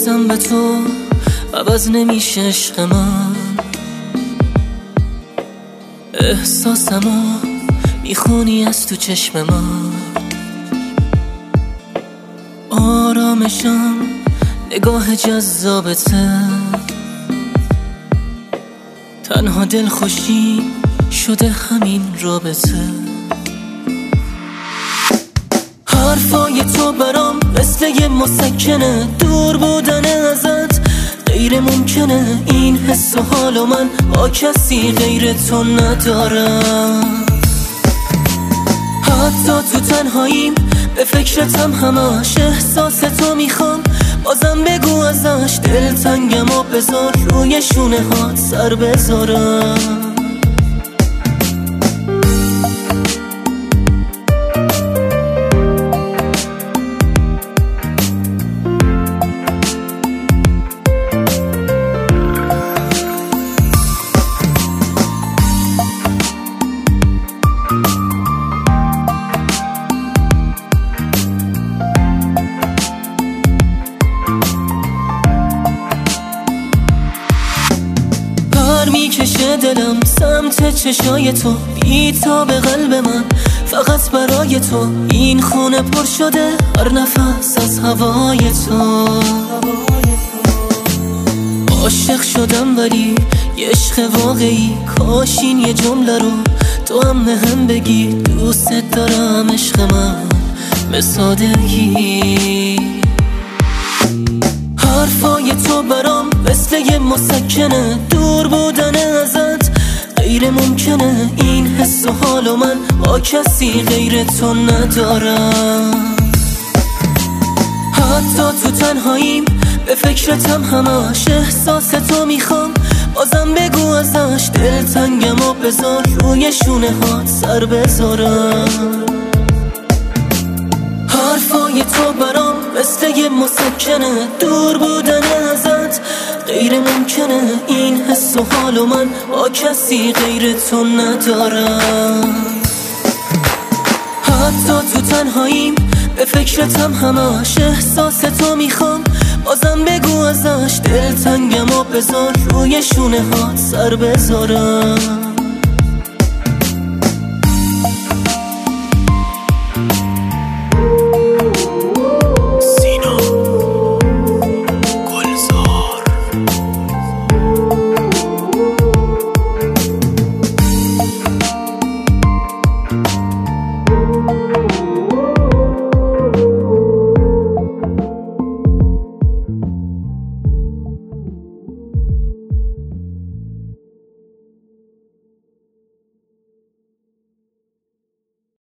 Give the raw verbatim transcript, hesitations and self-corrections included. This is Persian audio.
برسم به تو عوض نمیشه عشق من، احساسمو میخونی از تو چشم من. آرامشم نگاه جذابته، تنها دل خوشی شده همین رابطه. حرفای تو برام مثل یه مسکنه، دور بودن ازت غیر ممکنه. این حس و حالو من با کسی غیر تو ندارم. حتی تو تنهاییم به فکرتم همش، احساس تو میخوام بازم بگو ازش. دلتنگم و بذار روی شونه هات سر بذارم. میکشه دلم سمت چشای تو، بی‌تاب قلب من فقط برای تو. این خونه پر شده هر نفس از هوای تو. عاشق شدم ولی یه عشق واقعی، کاش این یه جمله رو تو هم بهم بگی. دوست دارم عشق من به سادگی. حرفای تو برام مثل یه مسکنه، دور بودن ازت غیر ممکنه. این حس و حالو من با کسی غیر تو ندارم. حتی تو تنهاییم به فکرتم همش، احساس تو میخوام بازم بگو ازش. دلتنگم و بذار روی شونه هات سر بذارم. حرفای تو برام مثل یه مسکنه، دور بودن ازت غیر ممکنه. این حس و حالو من با کسی غیر تو ندارم. حتی تو تنهاییم به فکرتم همش، احساس تو میخوام بازم بگو ازش. دلتنگم و بذار روی شونه هات سر بذارم.